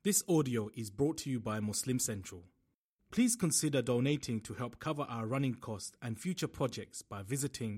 This audio is brought to you by Muslim Central. Please consider donating to help cover our running costs and future projects by visiting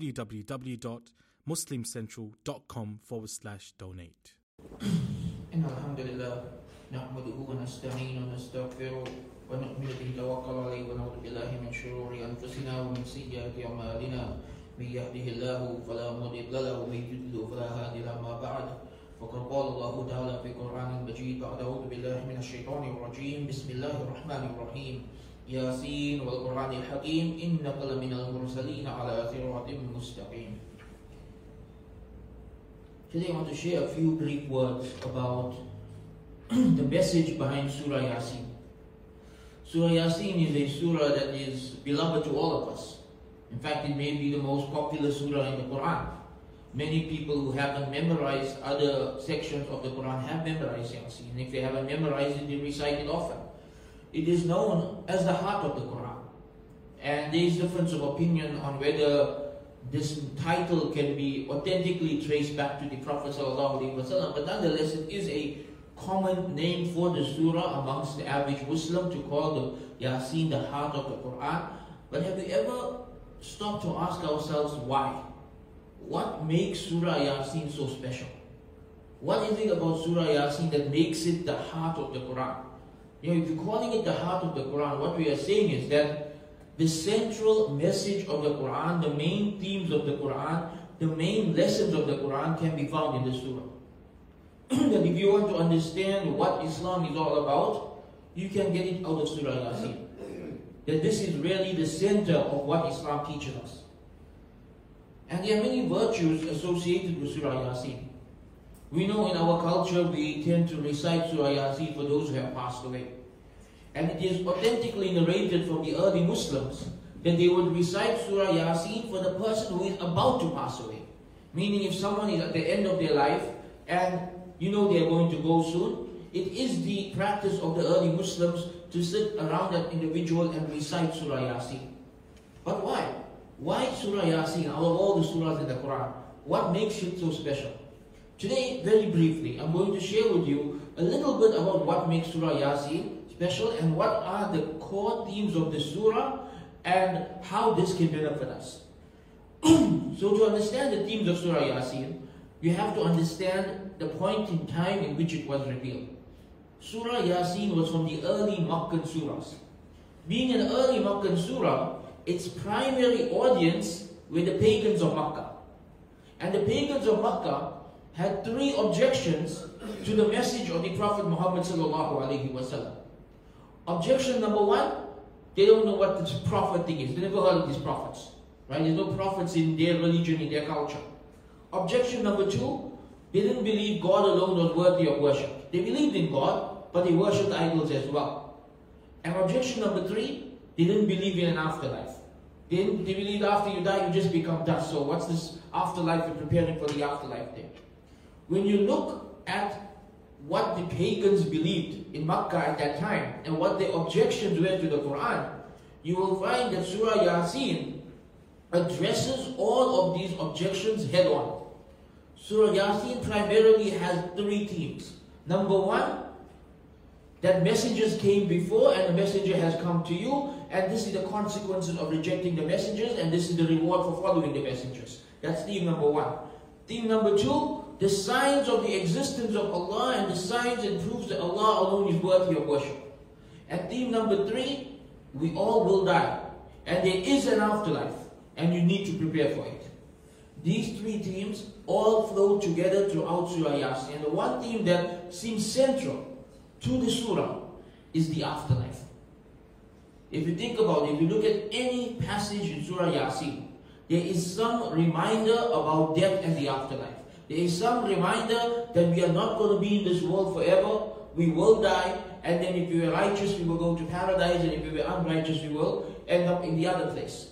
www.muslimcentral.com/donate. إن الحمد لله نحمده ونستعينه ونستغفره ونؤمن به ونتوكل عليه ونعوذ بالله من شرور أنفسنا ومن سيئات أعمالنا من يهده الله فلا مضل له ومن يضلل فلا هادي له ما بعد فقد قال الله تعالى في القرآن المجيد بعد أعوذ بالله من الشيطان الرجيم بسم الله الرحمن الرحيم ياسين والقرآن الحكيم إنك لمن المرسلين على صراط مستقيم. Today I want to share a few brief words about the message behind Surah Yasin. Surah Yasin is a surah that is beloved to all of us. In fact, it may be the most popular surah in the Quran. Many people who haven't memorized other sections of the Quran have memorized Yasin. If they haven't memorized it, they recite it often. It is known as the heart of the Quran. And there is difference of opinion on whether this title can be authentically traced back to the Prophet ﷺ, but nonetheless it is a common name for the surah amongst the average Muslim to call the Yasin the heart of the Quran. But have we ever stopped to ask ourselves why? What makes Surah Yasin so special? What is it about Surah Yasin that makes it the heart of the Quran? You know, if you're calling it the heart of the Quran, what we are saying is that the central message of the Quran, the main themes of the Quran, the main lessons of the Quran can be found in the surah. That if you want to understand what Islam is all about, you can get it out of Surah Yasin. That this is really the center of what Islam teaches us. And there are many virtues associated with Surah Yasin. We know in our culture we tend to recite Surah Yasin for those who have passed away. And it is authentically narrated from the early Muslims that they would recite Surah Yasin for the person who is about to pass away. Meaning if someone is at the end of their life and you know they are going to go soon, it is the practice of the early Muslims to sit around that individual and recite Surah Yasin. But why? Why Surah Yasin out of all the surahs in the Quran? What makes it so special? Today, very briefly, I'm going to share with you a little bit about what makes Surah Yasin special and what are the core themes of the surah and how this can benefit us. So to understand the themes of Surah Yasin, you have to understand the point in time in which it was revealed. Surah Yasin was from the early Makkan surahs. Being an early Makkan surah, its primary audience were the pagans of Makkah. And the pagans of Makkah had three objections to the message of the Prophet Muhammad sallallahu alaihi wasallam. Objection number one, they don't know what this prophet thing is. They never heard of these prophets. Right? There's no prophets in their religion, in their culture. Objection number two, they didn't believe God alone was worthy of worship. They believed in God, but they worshipped idols as well. And objection number three, they didn't believe in an afterlife. They believed after you die, you just become dust. So what's this afterlife and preparing for the afterlife thing? When you look at what the pagans believed in Makkah at that time and what their objections were to the Quran, you will find that Surah Yasin addresses all of these objections head on. Surah Yasin primarily has three themes. Number one, that messages came before and the messenger has come to you, and this is the consequences of rejecting the messengers, and this is the reward for following the messengers. That's theme number one. Theme number two, the signs of the existence of Allah and the signs and proofs that Allah alone is worthy of worship. And theme number three, we all will die. And there is an afterlife. And you need to prepare for it. These three themes all flow together throughout Surah Yasin. And the one theme that seems central to the surah is the afterlife. If you think about it, if you look at any passage in Surah Yasin, there is some reminder about death and the afterlife. There is some reminder that we are not going to be in this world forever. We will die, and then if we were righteous, we will go to paradise, and if we were unrighteous, we will end up in the other place.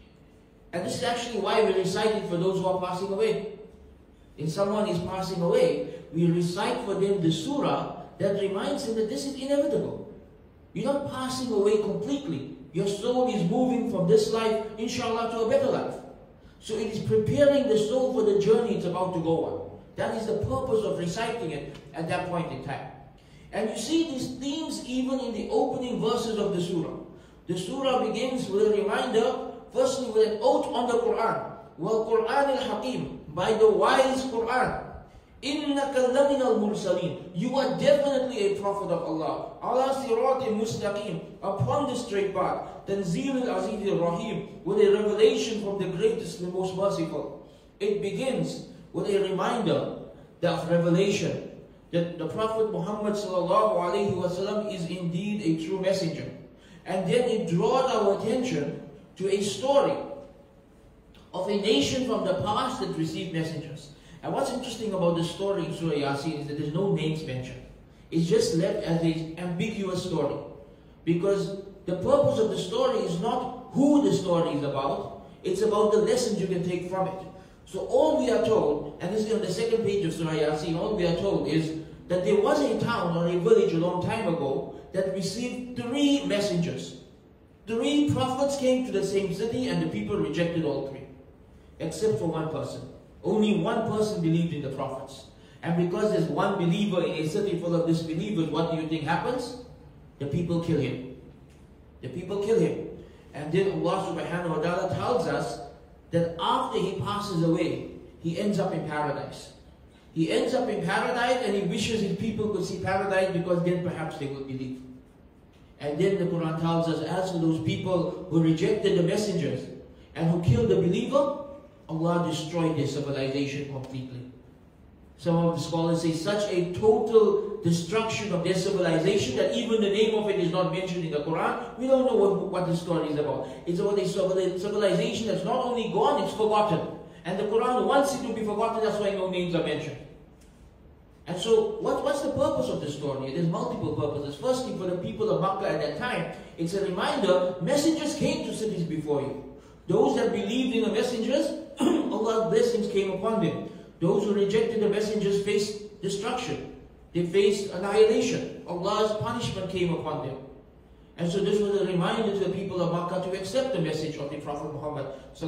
And this is actually why we recite it for those who are passing away. If someone is passing away, we recite for them the surah that reminds them that this is inevitable. You're not passing away completely. Your soul is moving from this life, inshallah, to a better life. So it is preparing the soul for the journey it's about to go on. That is the purpose of reciting it at that point in time. And you see these themes even in the opening verses of the surah. The surah begins with a reminder, firstly with an oath on the Quran. Wal Quran al-Hakim, by the wise Quran. إِنَّكَ لَمِنَ الْمُرْسَلِينَ, you are definitely a prophet of Allah. عَلَى صِرَاطٍ مُسْتَقِيمٍ, upon the straight path. تَنْزِيلُ الْعَزِيزِ الرَّحِيمِ, with a revelation from the greatest and most merciful. It begins with a reminder of revelation that the Prophet Muhammad ﷺ is indeed a true messenger. And then it draws our attention to a story of a nation from the past that received messengers. And what's interesting about the story in Surah Yasin is that there's no names mentioned. It's just left as an ambiguous story. Because the purpose of the story is not who the story is about, it's about the lessons you can take from it. So all we are told, and this is on the second page of Surah Yasin, all we are told is that there was a town or a village a long time ago that received 3 messengers. 3 prophets came to the same city and the people rejected all 3. Except for one person. Only one person believed in the prophets. And because there's one believer in a city full of disbelievers, what do you think happens? The people kill him. The people kill him. And then Allah subhanahu wa ta'ala tells us that after he passes away, he ends up in paradise. He ends up in paradise and he wishes his people could see paradise because then perhaps they would believe. And then the Quran tells us, as for those people who rejected the messengers and who killed the believer, Allah destroyed their civilization completely. Some of the scholars say such a total destruction of their civilization that even the name of it is not mentioned in the Quran. We don't know what the story is about. It's about a civilization that's not only gone, it's forgotten. And the Quran wants it to be forgotten, that's why no names are mentioned. And so, what's the purpose of the story? There's multiple purposes. Firstly, for the people of Makkah at that time, it's a reminder, messengers came to cities before you. Those that believed in the messengers, Allah's blessings came upon them. Those who rejected the messengers faced destruction. They faced annihilation. Allah's punishment came upon them. And so this was a reminder to the people of Makkah to accept the message of the Prophet Muhammad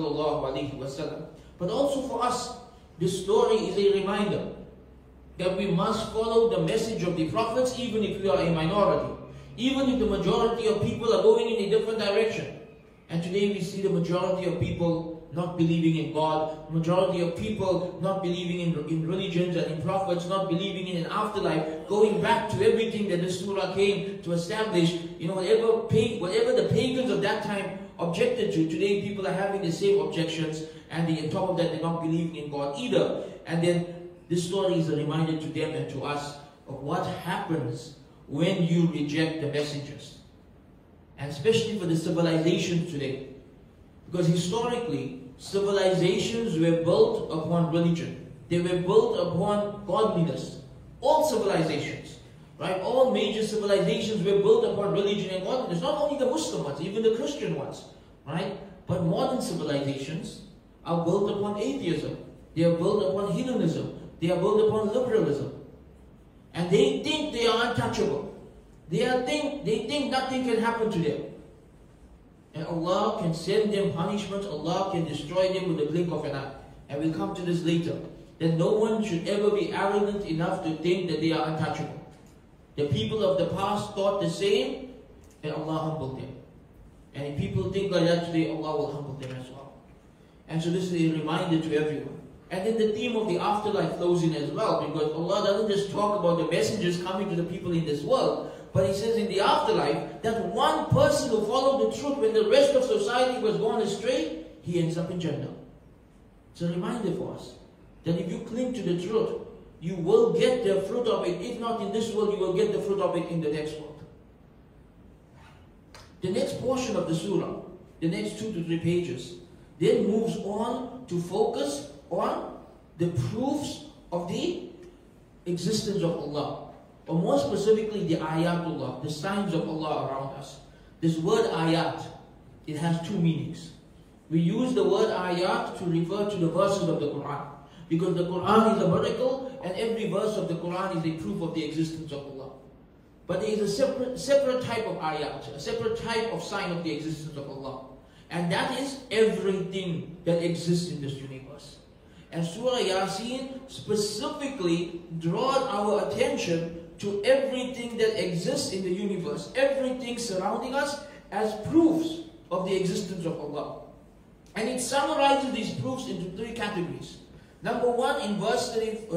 ﷺ. But also for us, this story is a reminder that we must follow the message of the prophets even if we are a minority. Even if the majority of people are going in a different direction. And today we see the majority of people not believing in God, majority of people not believing in religions and in prophets, not believing in an afterlife, going back to everything that the surah came to establish. You know, whatever the pagans of that time objected to, today people are having the same objections, and on top of that they're not believing in God either. And then this story is a reminder to them and to us of what happens when you reject the messengers. And especially for the civilizations today. Because historically, civilizations were built upon religion. They were built upon godliness. All civilizations, right? All major civilizations were built upon religion and godliness. Not only the Muslim ones, even the Christian ones, right? But modern civilizations are built upon atheism. They are built upon hedonism. They are built upon liberalism. And they think they are untouchable. They think nothing can happen to them. And Allah can send them punishment. Allah can destroy them with the blink of an eye. And we'll come to this later. That no one should ever be arrogant enough to think that they are untouchable. The people of the past thought the same, and Allah humbled them. And if people think like that today, Allah will humble them as well. And so this is a reminder to everyone. And then the theme of the afterlife flows in as well, because Allah doesn't just talk about the messengers coming to the people in this world, but He says in the afterlife that one person who followed the truth when the rest of society was gone astray, he ends up in Jannah. It's a reminder for us that if you cling to the truth, you will get the fruit of it. If not in this world, you will get the fruit of it in the next world. The next portion of the surah, the next 2 to 3 pages, then moves on to focus on the proofs of the existence of Allah. Or more specifically, the ayatullah, the signs of Allah around us. This word ayat, it has 2 meanings. We use the word ayat to refer to the verses of the Quran. Because the Quran is a miracle, and every verse of the Quran is a proof of the existence of Allah. But there is a separate type of ayat, a separate type of sign of the existence of Allah. And that is everything that exists in this universe. And Surah Yasin specifically draws our attention to everything that exists in the universe, everything surrounding us, as proofs of the existence of Allah. And it summarizes these proofs into three categories. Number one, in verse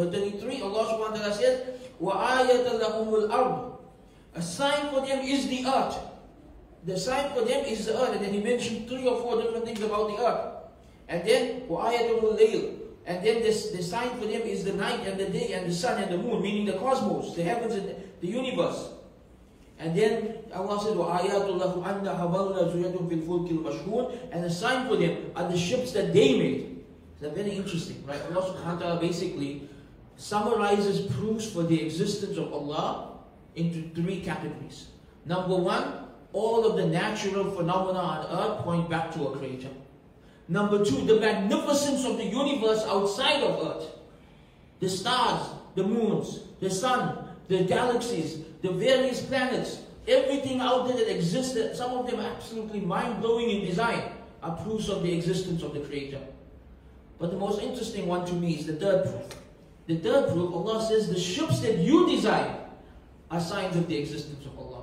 33, Allah subhanahu wa ta'ala says, وَآيَةً لَهُمُ الْأَرْضُ. A sign for them is the earth. The sign for them is the earth. And then he mentioned 3 or 4 different things about the earth. And then, وَآيَةً الْلَيْلِ. And then the sign for them is the night and the day and the sun and the moon, meaning the cosmos, the heavens and the universe. And then Allah said, وَآيَاتُ اللَّهُ أَنَّ حَبَلْنَا زُيَةٌ فِي الْفُلْكِ الْمَشْحُونِ. And the sign for them are the ships that they made. That's very interesting, right? Allah subhanahu wa ta'ala basically summarizes proofs for the existence of Allah into 3 categories. Number one, all of the natural phenomena on earth point back to a creator. Number two, the magnificence of the universe outside of earth. The stars, the moons, the sun, the galaxies, the various planets, everything out there that exists, some of them absolutely mind-blowing in design, are proofs of the existence of the creator. But the most interesting one to me is the third proof. The third proof, Allah says, the ships that you design are signs of the existence of Allah.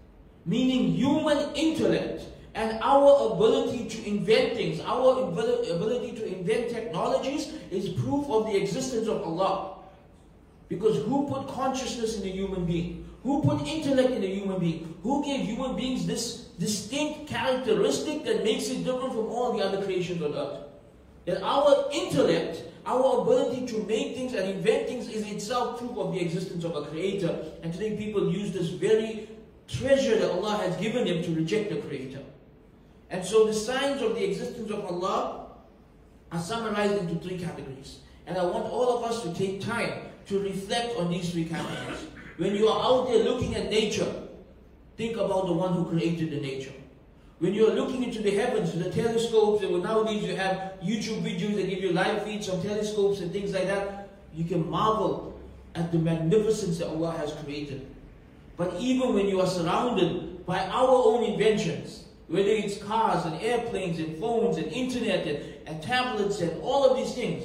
Meaning human intellect and our ability to invent things, our ability to invent technologies is proof of the existence of Allah. Because who put consciousness in a human being? Who put intellect in a human being? Who gave human beings this distinct characteristic that makes it different from all the other creations on earth? That our intellect, our ability to make things and invent things is itself proof of the existence of a creator. And today people use this very treasure that Allah has given them to reject the creator. And so the signs of the existence of Allah are summarized into 3 categories. And I want all of us to take time to reflect on these 3 categories. When you are out there looking at nature, think about the one who created the nature. When you are looking into the heavens, the telescopes, and nowadays you have YouTube videos that give you live feeds on telescopes and things like that, you can marvel at the magnificence that Allah has created. But even when you are surrounded by our own inventions, whether it's cars and airplanes and phones and internet and tablets and all of these things,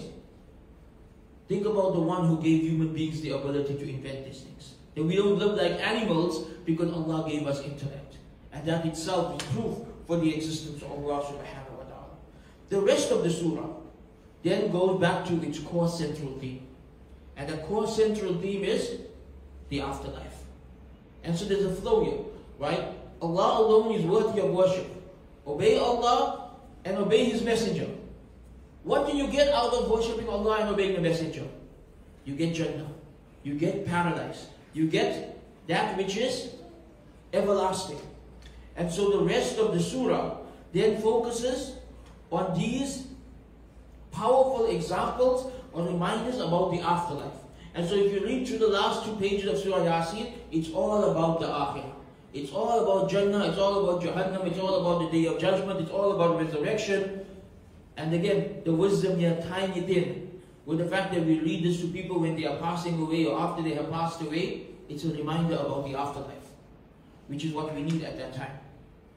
think about the one who gave human beings the ability to invent these things. That we don't live like animals because Allah gave us intellect. And that itself is proof for the existence of Allah subhanahu wa ta'ala. The rest of the surah then goes back to its core central theme. And the core central theme is the afterlife. And so there's a flow here, right? Allah alone is worthy of worship. Obey Allah and obey His Messenger. What do you get out of worshipping Allah and obeying the Messenger? You get Jannah. You get paradise. You get that which is everlasting. And so the rest of the surah then focuses on these powerful examples or reminders about the afterlife. And so if you read through the last 2 pages of Surah Yasin, it's all about the Akhirah. It's all about Jannah, it's all about Jahannam, it's all about the Day of Judgment, it's all about resurrection. And again, the wisdom here tying it in with the fact that we read this to people when they are passing away or after they have passed away, it's a reminder about the afterlife, which is what we need at that time.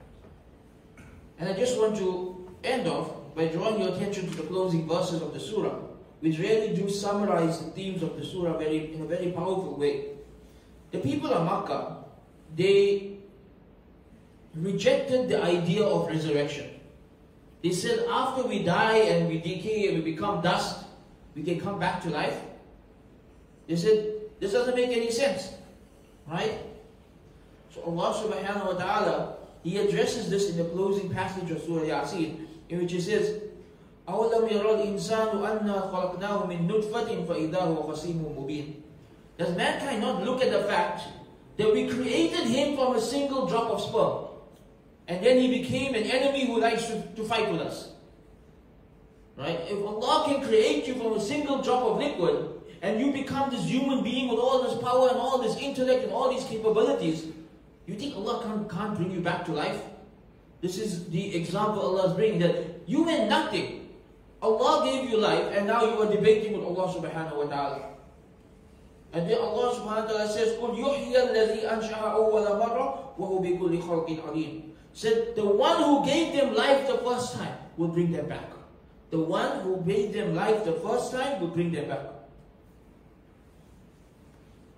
And I just want to end off by drawing your attention to the closing verses of the surah, which really do summarize the themes of the surah in a very powerful way. The people of Makkah, they rejected the idea of resurrection. They said after we die and we decay and we become dust, we can come back to life. They said, this doesn't make any sense. Right? So Allah subhanahu wa ta'ala, He addresses this in the closing passage of Surah Yasin, in which He says, أَوَلَمْ يَرَى الْإِنسَانُ أَنَّا خَلَقْنَاهُ مِن نُطْفَةٍ فَإِذَا هُوَ خَصِيمٌ مُبِينٌ. Does mankind not look at the fact that we created him from a single drop of sperm, and then he became an enemy who likes to fight with us? Right? If Allah can create you from a single drop of liquid, and you become this human being with all this power and all this intellect and all these capabilities, you think Allah can't bring you back to life? This is the example Allah is bringing, that you meant nothing. Allah gave you life, and now you are debating with Allah subhanahu wa ta'ala. And then Allah subhanahu wa ta'ala says, قُلْ يُحْيَى الَّذِي أَنْشَأَ أَوَّلَ مَرَّةٍ وَهُوَ بِكُلِّ خَلْقٍ عَلِيمٌ. Said, the one who gave them life the first time will bring them back. The one who gave them life the first time will bring them back.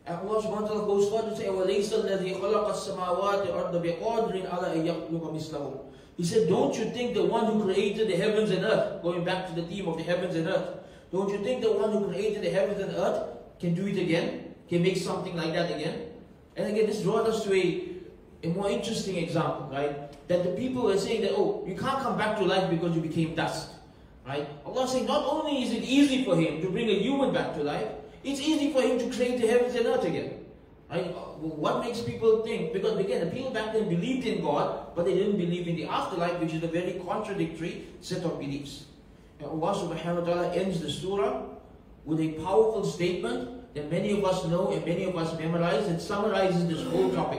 And Allah subhanahu wa ta'ala goes further to say, وَلَيْسَ الَّذِي خَلَقَ السَّمَاوَاتِ وَالْأَرْضَ بِقَادِرٍ عَلَىٰ أَن يَخْلُقَ مِثْلَهُ. He said, don't you think the one who created the heavens and earth, going back to the theme of the heavens and earth, don't you think the one who created the heavens and earth can do it again? Can make something like that again? And again, this brought us to a more interesting example, right? That the people were saying that, oh, you can't come back to life because you became dust, right? Allah saying, not only is it easy for Him to bring a human back to life, it's easy for Him to create the heavens and earth again, right? What makes people think? Because again, the people back then believed in God, but they didn't believe in the afterlife, which is a very contradictory set of beliefs. And Allah subhanahu wa ta'ala ends the surah with a powerful statement that many of us know and many of us memorize. It summarizes this whole topic.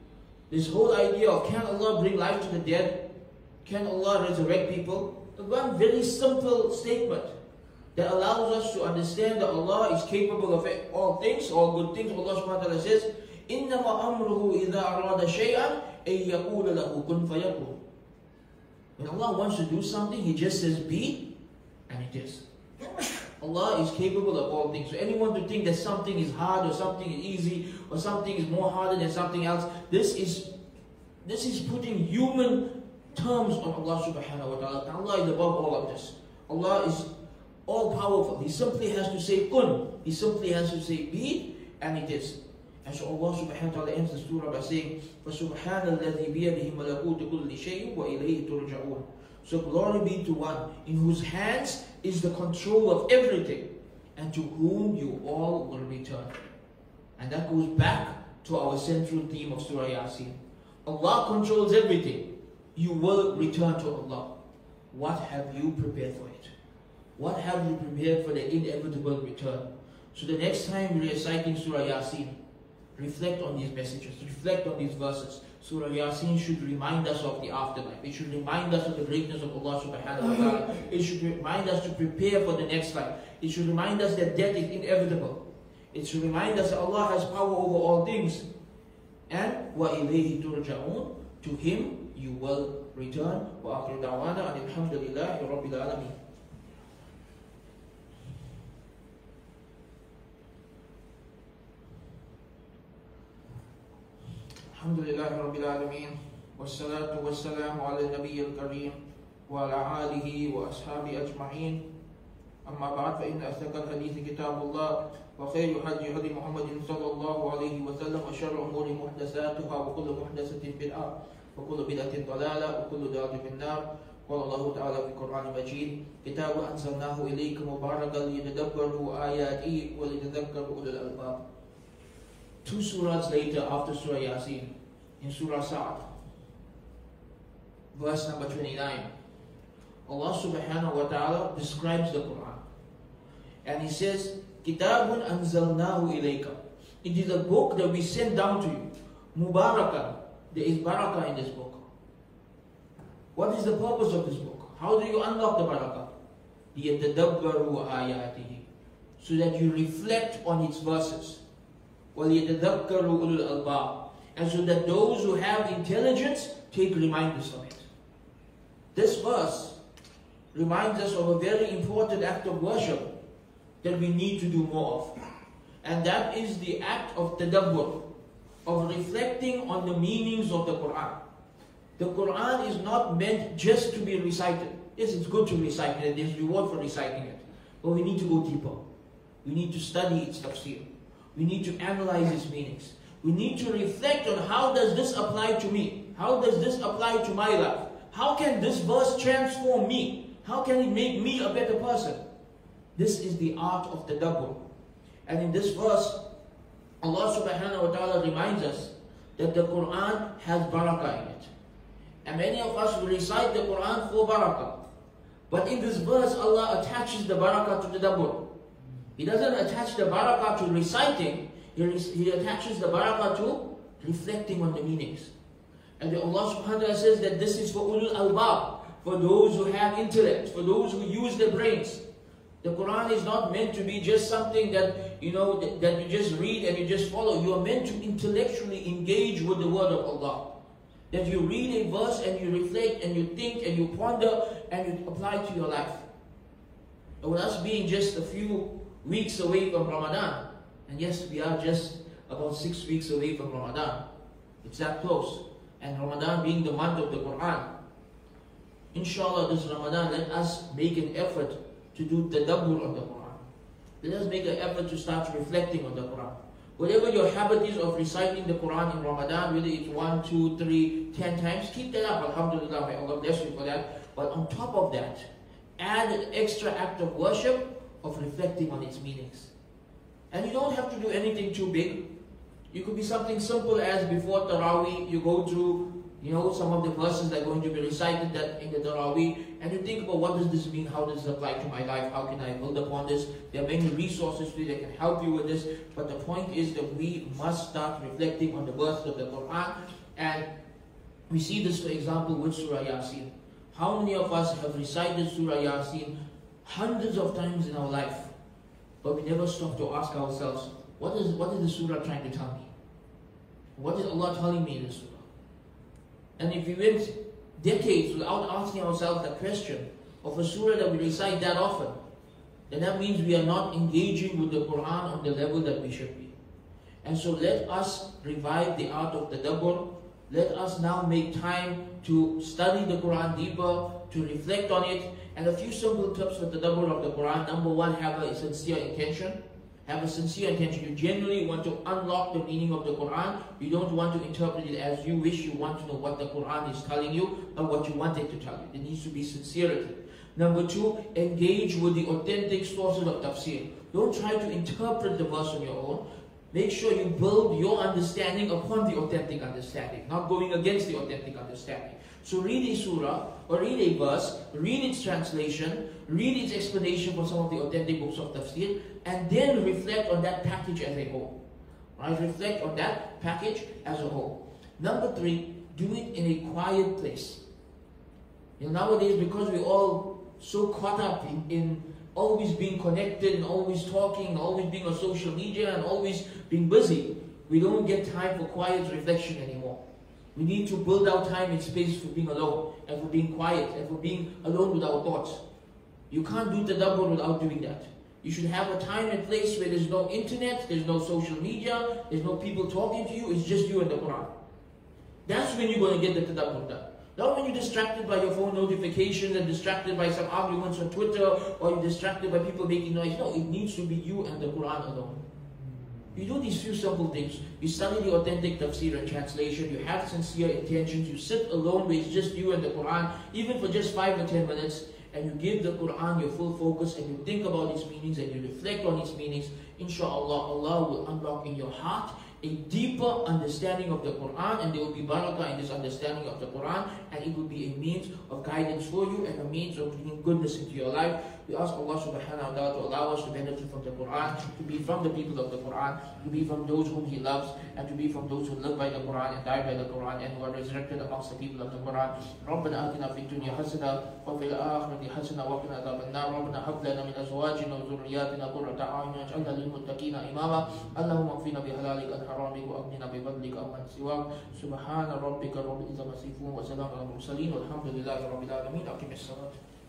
This whole idea of, can Allah bring life to the dead? Can Allah resurrect people? One very simple statement that allows us to understand that Allah is capable of all things, all good things. Allah subhanahu wa ta'ala says, إِنَّمَا أَمْرُهُ إِذَا أَرَادَ شَيْئًا أَن يَقُولَ لَهُ كُنْ فَيَكُونُ. When Allah wants to do something, He just says, be, and it is. Allah is capable of all things. So anyone to think that something is hard or something is easy or something is more harder than something else, this is putting human terms on Allah subhanahu wa ta'ala. Allah is above all of this. Allah is all powerful. He simply has to say kun. He simply has to say be, and it is. And so Allah subhanahu wa ta'ala ends the surah by saying, فَسُبْحَانَ الَّذِي بِيَدِهِ مَلَكُوتُ كُلِّ شَيْءٍ وَإِلَيْهِ تُرْجَعُونَ. So glory be to one in whose hands is the control of everything, and to whom you all will return. And that goes back to our central theme of Surah Yasin. Allah controls everything. You will return to Allah. What have you prepared for it? What have you prepared for the inevitable return? So the next time we're reciting Surah Yasin, reflect on these messages, reflect on these verses. Surah Yasin should remind us of the afterlife. It should remind us of the greatness of Allah subhanahu wa ta'ala. It should remind us to prepare for the next life. It should remind us that death is inevitable. It should remind us that Allah has power over all things. And وَإِلَيْهِ تُرْجَعُونَ. To Him you will return. وَآخِرُ دَعْوَانَا أَنِ الْحَمْدُ لِلَّهِ رَبِّ الْعَالَمِينَ. الحمد لله رب العالمين والصلاة والسلام على النبي الكريم وعلى آله وأصحابه أجمعين. أما بعد، فإن أصدق الحديث كتاب الله وخير هدي هدي محمد صلى الله عليه وسلم وشر الأمور محدثاتها وكل محدثة بدعة وكل بدعة ضلالة وكل ضلالة في النار. قال الله تعالى في القرآن المجيد كتاب أنزلناه إليك مباركا ليتدبروا آياته وليتذكروا أولو الألباب. 2 surahs later after Surah Yasin, in Surah Sa'ad, verse number 29, Allah subhanahu wa ta'ala describes the Quran. And He says, Kitabun anzalnahu ilayka. It is a book that we sent down to you. Mubarakah. There is barakah in this book. What is the purpose of this book? How do you unlock the barakah? لِيَتَدَبَّرُوا آيَاتِهِ. So that you reflect on its verses. وَلِيَتَذَكَّرُوا أُولُو الْأَلْبَابِ. And so that those who have intelligence take reminders of it. This verse reminds us of a very important act of worship that we need to do more of. And that is the act of tadabbur, of reflecting on the meanings of the Quran. The Quran is not meant just to be recited. Yes, it's good to recite it, there's reward for reciting it. But we need to go deeper. We need to study its tafsir. We need to analyze its meanings. We need to reflect on how does this apply to me? How does this apply to my life? How can this verse transform me? How can it make me a better person? This is the art of tadabbur. And in this verse, Allah subhanahu wa ta'ala reminds us that the Quran has barakah in it. And many of us will recite the Quran for barakah. But in this verse, Allah attaches the barakah to tadabbur. He doesn't attach the barakah to reciting, He attaches the barakah to reflecting on the meanings. And Allah subhanahu wa ta'ala says that this is for ulul albab, for those who have intellect, for those who use their brains. The Quran is not meant to be just something that that you just read and you just follow. You are meant to intellectually engage with the word of Allah. That you read a verse and you reflect and you think and you ponder and you apply to your life. And with us being just a few weeks away from Ramadan, and yes, we are just about 6 weeks away from Ramadan. It's that close. And Ramadan being the month of the Quran. Inshallah, this Ramadan, let us make an effort to do tadabbur on the Quran. Let us make an effort to start reflecting on the Quran. Whatever your habit is of reciting the Quran in Ramadan, whether it's 1, 2, 3, 10 times, keep that up. Alhamdulillah, may Allah bless you for that. But on top of that, add an extra act of worship of reflecting on its meanings. And you don't have to do anything too big. You could be something simple as before Taraweeh, you go through, some of the verses that are going to be recited that in the Taraweeh, and you think about what does this mean, how does this apply to my life, how can I build upon this. There are many resources that can help you with this, but the point is that we must start reflecting on the verses of the Quran. And we see this, for example, with Surah Yasin. How many of us have recited Surah Yasin hundreds of times in our life, but we never stop to ask ourselves, what is the surah trying to tell me? What is Allah telling me in the surah? And if we went decades without asking ourselves the question of a surah that we recite that often, then that means we are not engaging with the Quran on the level that we should be. And so let us revive the art of tadabbur. Let us now make time to study the Quran deeper, to reflect on it. And a few simple tips for tadabbur of the Quran. Number one, have a sincere intention. Have a sincere intention. You genuinely want to unlock the meaning of the Quran. You don't want to interpret it as you wish. You want to know what the Quran is telling you, not what you want it to tell you. There needs to be sincerity. Number two, engage with the authentic sources of tafsir. Don't try to interpret the verse on your own. Make sure you build your understanding upon the authentic understanding, not going against the authentic understanding. So read a surah, or read a verse, read its translation, read its explanation for some of the authentic books of tafsir, and then reflect on that package as a whole. Right? Reflect on that package as a whole. Number three, do it in a quiet place. Nowadays, because we're all so caught up in always being connected and always talking and always being on social media and always being busy, we don't get time for quiet reflection anymore. We need to build our time and space for being alone and for being quiet and for being alone with our thoughts. You can't do tadabbur without doing that. You should have a time and place where there's no internet, there's no social media, there's no people talking to you, it's just you and the Quran. That's when you're going to get the tadabbur done. Not when you're distracted by your phone notifications and distracted by some arguments on Twitter, or you're distracted by people making noise. No, it needs to be you and the Quran alone. You do these few simple things. You study the authentic tafsir and translation. You have sincere intentions. You sit alone where it's just you and the Quran, even for just 5 or 10 minutes, and you give the Quran your full focus, and you think about its meanings, and you reflect on its meanings. Inshallah, Allah will unlock in your heart a deeper understanding of the Quran, and there will be barakah in this understanding of the Quran, and it will be a means of guidance for you and a means of bringing goodness into your life. We ask Allah subhanahu wa ta'ala to allow us to benefit from the Quran, to be from the people of the Quran, to be from those whom He loves, and to be from those who live by the Quran and die by the Quran, and who are resurrected amongst the people of the Quran. ربنا آتنا في الدنيا حسنة وفي الآخرة حسنة وقنا عذاب النار. ربنا هب لنا من أزواجنا وذرياتنا قرة أعين واجعلنا للمتقين إماما. اللهم اكفنا بحلالك عن حرامك وأغننا بفضلك عمن سواك. سبحان ربك رب العزة عما يصفون وسلام على المرسلين والحمد لله رب العالمين. أقم الصلاة.